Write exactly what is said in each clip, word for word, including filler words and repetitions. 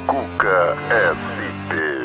Cuca S P.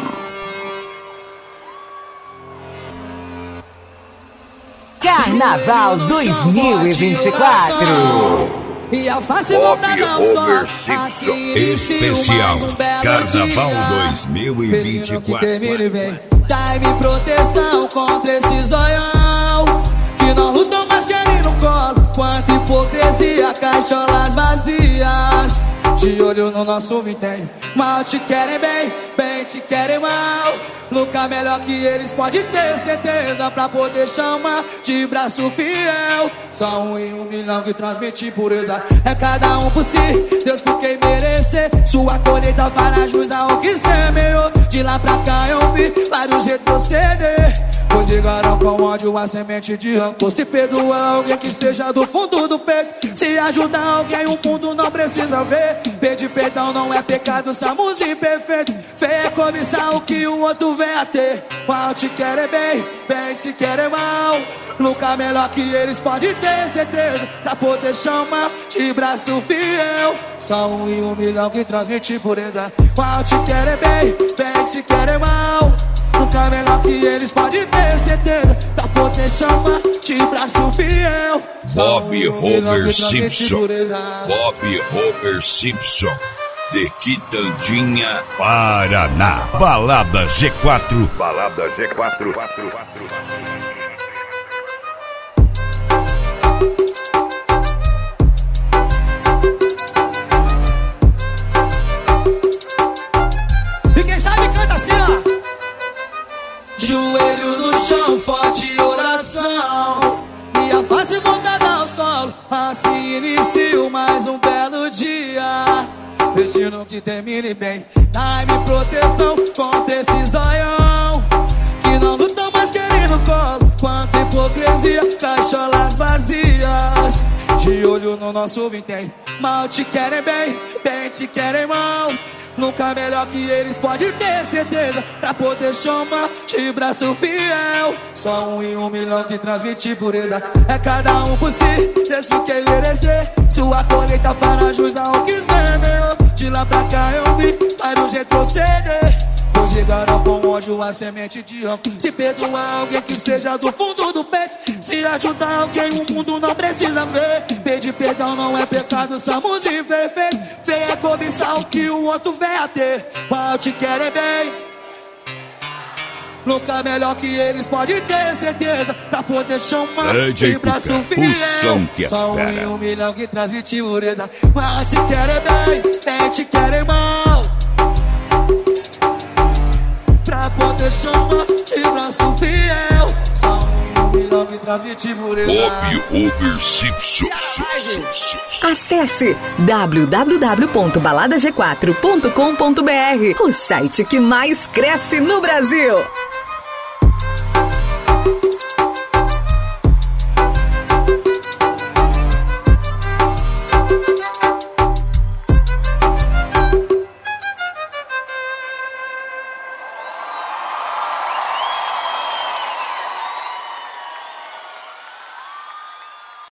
Carnaval dois mil e vinte e quatro. E a face não dá não só assim. Especial Carnaval dois mil e vinte e quatro. Dá-me proteção contra esse zoião que não lutam mais querendo colo. Quanta hipocrisia, caixolas vazias. De olho no nosso vintém. Mal te querem bem, bem te querem mal. Nunca melhor que eles, pode ter certeza. Pra poder chamar de braço fiel. Só um em um milhão que transmite pureza. É cada um por si, Deus por quem merecer. Sua colheita fará jus ao que semeou. De lá pra cá eu vi vários retroceder, pois ligaram com ódio a semente de rancor. Se perdoar alguém que seja do fundo do peito, se ajudar alguém o mundo não precisa ver. Pedir perdão não é pecado, somos imperfeitos. Feio é cobiçar o que o outro vem a ter. Mal te querem bem, bem te querem mal. Nunca melhor que eles, pode ter certeza. Pra poder chamar de braço fiel. Só um em um milhão que transmite pureza. Mal te querem bem, bem te querem mal. Nunca melhor que eles, pode ter certeza. Pra poder chamar de braço fiel. Bob Homer Simpson. Bob Homer Simpson, de Quitandinha, Paraná. Balada G quatro. Balada G quatro. E quem sabe canta assim, ó. Joelho no chão, forte oração. E a face voltada ao solo. Assim inicio mais um belo dia, pedindo que termine bem. Dá-me proteção contra esse zoião que não lutam mais querendo colo. Quanta hipocrisia, caixolas vazias. De olho no nosso vintém. Mal te querem bem, bem te querem mal. Nunca melhor que eles, pode ter certeza. Pra poder chamar de braço fiel. Só um em um milhão que transmite pureza. É cada um por si, Deus por quem merecer. Sua colheita para jus ao que semeou. De lá pra cá eu vi vários retroceder, pois ligaram com ódio a semente de rancor. Se perdoar alguém que seja do fundo do peito, se ajudar alguém o mundo não precisa ver. Pedir perdão não é pecado, somos imperfeitos. Feio é cobiçar o que o outro vem a ter. Mal te querem bem, nunca melhor que eles, pode ter certeza. Pra poder chamar de braço fiel. Só um em um milhão que transmite pureza. Mal te querem bem, bem te querem mal. Pra poder chamar de braço fiel. Só um em um milhão que transmite pureza. Bob Homer Simpson. Acesse w w w ponto balada g quatro ponto com ponto b r, o site que mais cresce no Brasil.